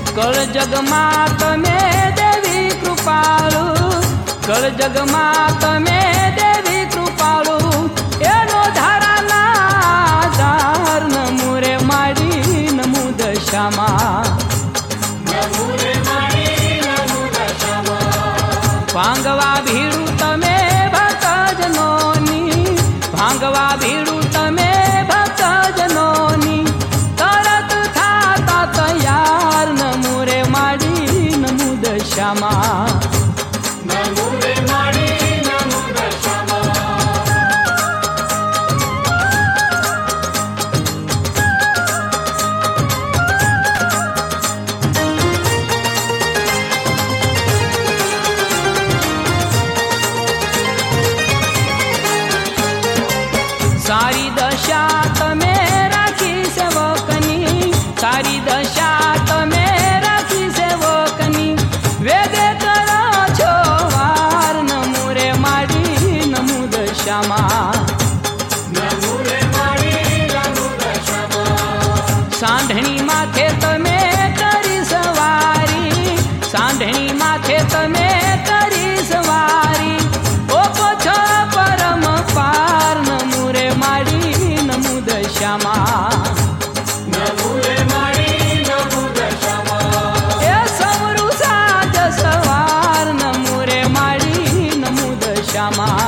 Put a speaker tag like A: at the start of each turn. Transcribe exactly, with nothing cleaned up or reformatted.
A: कळ जगमात में देवी कृपाळू, कळ जगमात में देवी कृपाळू, एनो धाराना दार नमुरे माडी नमुद श्यामा,
B: नमुरे माडी नमुद श्यामा।
A: भांगवा भीड़ू तमे भक्त जनोनी, भांगवा भीड़ू तमे भक्त जनोनी, तरत थाता तयार नमुरे माडी नमुद श्यामा,
B: नमुरे माडी नमुद श्यामा।
A: सारी दशा तमे राखी सेवकनी, सारी दशा तमे राखी सेवकनी, वेदे करो छो वार नमुरे माडी नमुद श्यामा,
B: नमुरे माडी नमुद श्यामा।
A: सांधणी माथे तमे करी सवारी, सांधणी माथे तमे करी सवारी, ओ पोछो परम पार नमुरे माडी नमुद श्यामा,
B: नमुरे माडी नमुद श्यामा।
A: ए समरू साज सवार नमुरे माडी नमुद श्यामा।